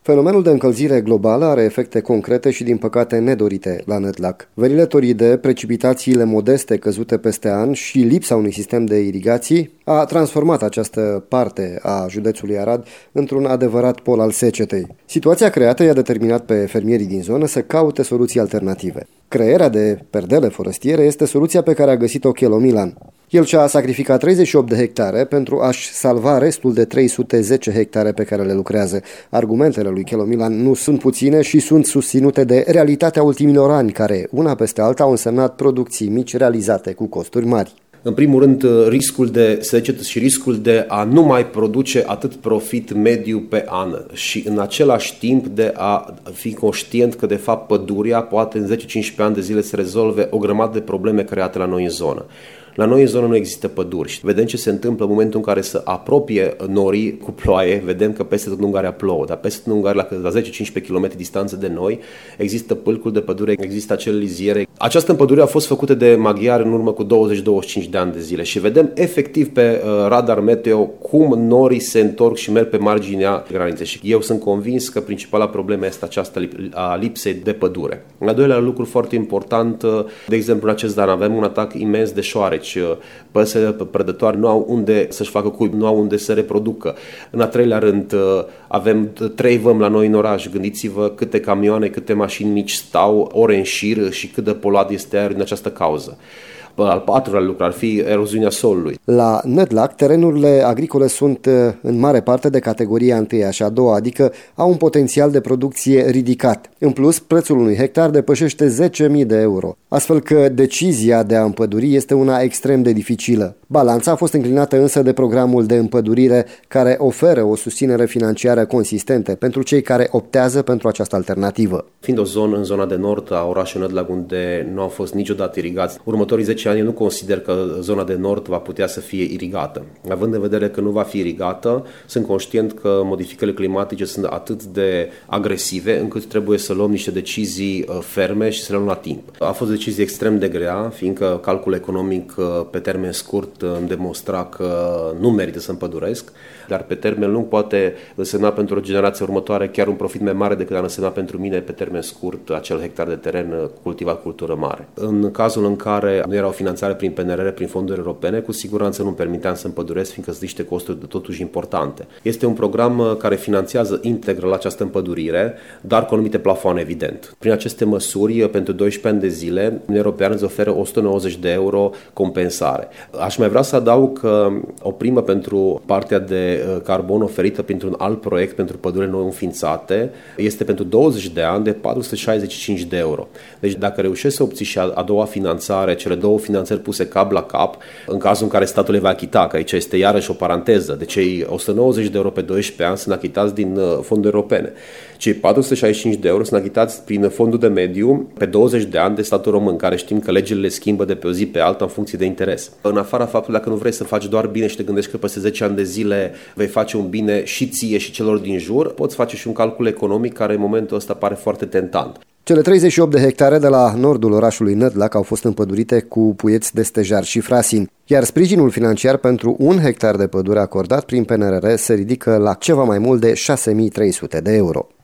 Fenomenul de încălzire globală are efecte concrete și, din păcate, nedorite la Nădlac. Verile toride, precipitațiile modeste căzute peste an și lipsa unui sistem de irigații a transformat această parte a județului Arad într-un adevărat pol al secetei. Situația creată i-a determinat pe fermierii din zonă să caute soluții alternative. Crearea de perdele forestiere este soluția pe care a găsit-o Chelo Milan. El și-a sacrificat 38 de hectare pentru a-și salva restul de 310 hectare pe care le lucrează. Argumentele lui Chelo Milan nu sunt puține și sunt susținute de realitatea ultimilor ani, care, una peste alta, au însemnat producții mici realizate cu costuri mari. În primul rând, riscul de secetă și riscul de a nu mai produce atât profit mediu pe an și în același timp de a fi conștient că de fapt pădurea poate în 10-15 ani de zile să rezolve o grămadă de probleme create la noi în zonă. La noi în zonă nu există păduri și vedem ce se întâmplă în momentul în care se apropie norii cu ploaie, vedem că peste tot în Ungaria plouă, dar peste tot în Ungaria, la 10-15 km distanță de noi, există pâlcuri de pădure, există acele liziere. Această împădurire a fost făcută de maghiari în urmă cu 20-25 de ani de zile și vedem efectiv pe radar meteo cum norii se întorc și merg pe marginea graniței. Și eu sunt convins că principala problemă este aceasta a lipsei de pădure. Al doilea lucru foarte important, de exemplu în acest an avem un atac imens de șoareci. Păsările prădătoare nu au unde să-și facă cuib, nu au unde să reproducă. În a treilea rând, avem 3 vămi la noi în oraș. Gândiți-vă câte camioane, câte mașini mici stau ore în șir și cât de poluat este aerul din această cauză. Al patrulea lucru ar fi eroziunea solului. La Nădlac, terenurile agricole sunt în mare parte de categoria 1 și a 2, adică au un potențial de producție ridicat. În plus, prețul unui hectar depășește 10.000 de euro, astfel că decizia de a împăduri este una extrem de dificilă. Balanța a fost înclinată însă de programul de împădurire, care oferă o susținere financiară consistentă pentru cei care optează pentru această alternativă. Fiind o zonă în zona de nord a orașului Nădlac unde nu au fost niciodată irigați, următorii 10 ani nu consider că zona de nord va putea să fie irigată. Având în vedere că nu va fi irigată, sunt conștient că modificările climatice sunt atât de agresive încât trebuie să luăm niște decizii ferme și să le luăm la timp. A fost o decizie extrem de grea, fiindcă calculul economic pe termen scurt îmi demonstra că nu merită să împăduresc, dar pe termen lung poate însemna pentru o generație următoare chiar un profit mai mare decât ar însemna pentru mine pe termen scurt acel hectar de teren cultivat cultură mare. În cazul în care nu era o finanțare prin PNRR, prin fonduri europene, cu siguranță nu-mi permiteam să împăduresc, fiindcă sunt niște costuri totuși importante. Este un program care finanțează integral această împădurire, dar cu anumite plafoane, evident. Prin aceste măsuri, pentru 12 ani de zile, Uniunea Europeană îți oferă 190 de euro compensare. Aș mai vrea să adaug că o primă pentru partea de carbon oferită printr-un alt proiect pentru pădurile nou înființate este pentru 20 de ani de 465 de euro. Deci dacă reușești să obții și a doua finanțare, cele două finanțări puse cap la cap, în cazul în care statul le va achita, că aici este iarăși o paranteză, de cei 190 de euro pe 12 ani sunt achitați din fonduri europene. Cei 465 de euro sunt achitați prin fondul de mediu pe 20 de ani de statul român, care știm că legile le schimbă de pe o zi pe alta în funcție de interes. În afara faptului, dacă nu vrei să faci doar bine și te gândești că peste 10 ani de zile vei face un bine și ție și celor din jur, poți face și un calcul economic care în momentul ăsta pare foarte tentant. Cele 38 de hectare de la nordul orașului Nădlac au fost împădurite cu puieți de stejar și frasin, iar sprijinul financiar pentru 1 hectar de pădure acordat prin PNRR se ridică la ceva mai mult de 6.300 de euro.